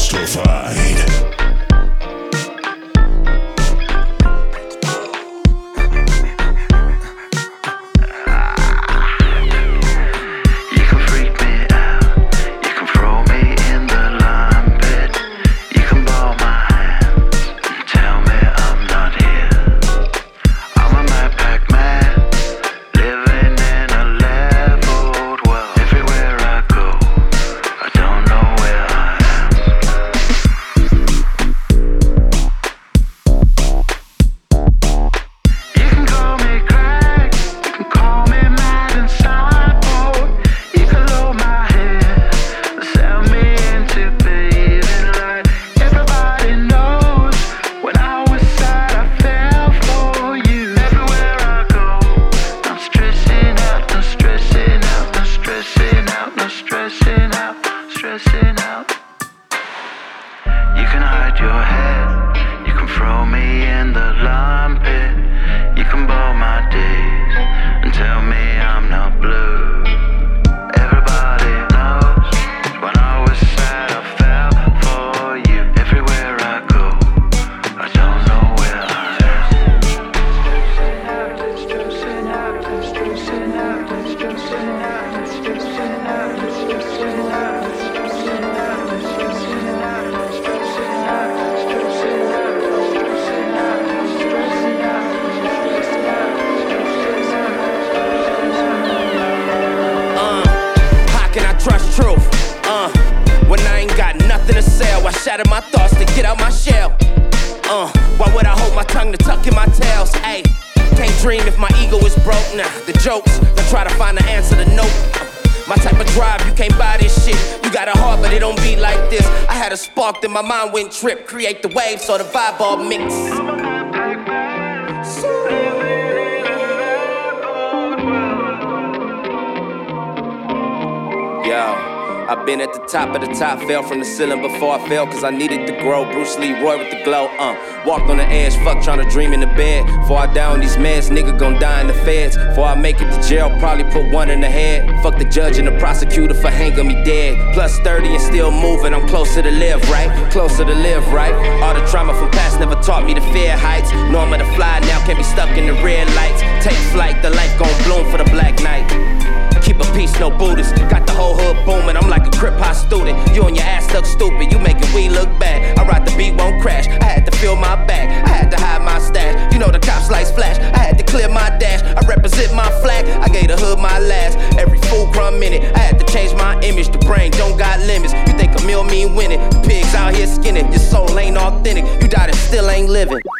Justified. You can hide your head, you can throw me in the lime pit. You can bowl my days and tell me I'm not blue. Everybody knows when I was sad I fell for you. Everywhere I go, I don't know where I am. Let's stressing out, let's stressing out, let's stressing out, let's stressing out, let's stressing out, let's stressing out, let's stressing out, let's stressing out, let's stressing out, let's stressing out, let's stressing out, let's stressing out. How can I trust truth? When I ain't got nothing to sell, I shatter my thoughts to get out my shell. Why would I hold my tongue to tuck in my tails? Ayy, can't dream if my ego is broke. Nah, the jokes, I try to find the answer to nope. My type of drive, you can't buy this shit. You got a heart, but it don't beat like this. I had a spark, then my mind went trip. Create the wave, so the vibe all mix. Yo, I've been at the top of the top, fell from the ceiling before I fell, cause I needed to grow. Bruce Lee, Roy with the glow, walked on the edge, fuck tryna dream in the bed. Before I die on these meds, nigga gon' die in the feds. Before I make it to jail, probably put one in the head. Fuck the judge and the prosecutor for hanging me dead. Plus 30 and still moving, I'm closer to live, right? Closer to live, right? All the trauma from past never taught me to fear heights. Know I'm to fly now, can't be stuck in the red lights. Take flight, the life gon' bloom for the black night. Keep a peace, no Buddhist. Got the whole hood booming, I'm like a crip hop student. You and your ass stuck stupid, you making we look bad. I ride the beat, won't crash, I had to fill my bag. I had to hide my stash, you know the cops lights flash. I had to clear my dash, I represent my flag. I gave the hood my last, every fool crumb in it. I had to change my image, the brain don't got limits. You think a meal mean winning, the pigs out here skinning. Your soul ain't authentic, you died and still ain't living.